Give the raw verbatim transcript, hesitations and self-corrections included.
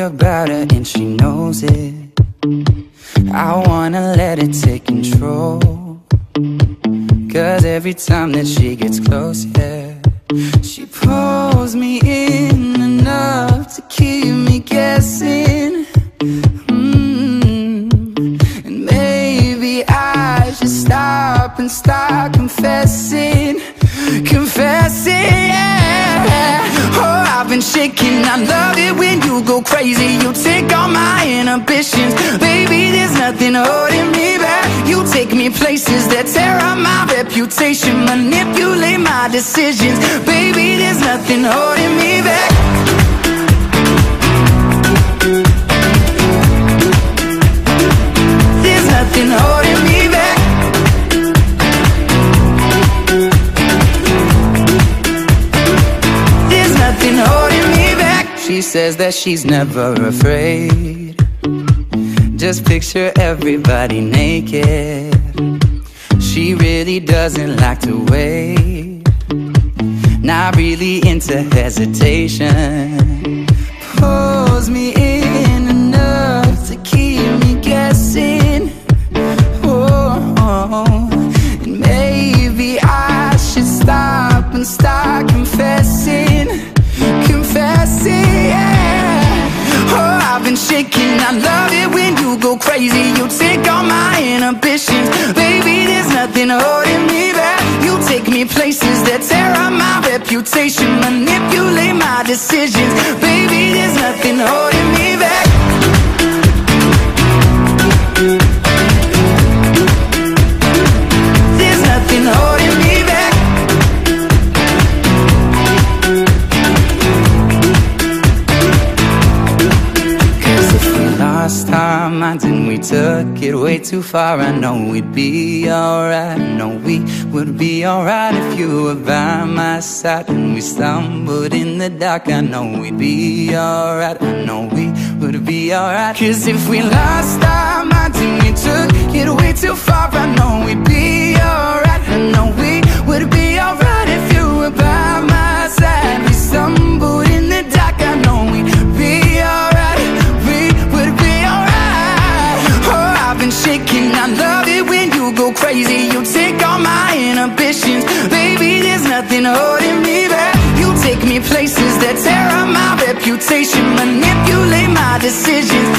about her and she knows it. I wanna let it take control, 'cause every time that she gets close, yeah, she pulls me in enough to keep me guessing. mm. And maybe I should stop and start confessing, confessing, yeah. Oh, I've been shaking, I love it when you go crazy. You take all my inhibitions, baby, there's nothing holding me back. You take me places that tear up my reputation, manipulate my decisions, baby, there's nothing holding me back. There's nothing holding me back. There's nothing holding me back. She says that she's never afraid. Just picture everybody naked. She really doesn't like to wait. Not really into hesitation. Pulls me in enough to keep me guessing. Oh, and maybe I should stop and start confessing, confessing, yeah. Oh, I've been shaking, I love it when you go crazy. You take all my inhibitions, baby, there's nothing holding me back. You take me places that tear up my reputation, manipulate my decisions, baby, there's nothing holding me back. There's nothing holding me back. Lost our minds and we took it way too far. I know we'd be alright, I know we would be alright if you were by my side. And we stumbled in the dark, I know we'd be alright, I know we would be alright. 'Cause if we lost our minds and we took it way too far, I know we'd be alright, I know we would be alright if you were by my side. We stumbled in the dark, I know we'd be alright, we would be alright. Oh, I've been shaking, I love it when you go crazy. You take all my inhibitions, baby, there's nothing holding me back. You take me places that tear up my reputation, manipulate my decisions,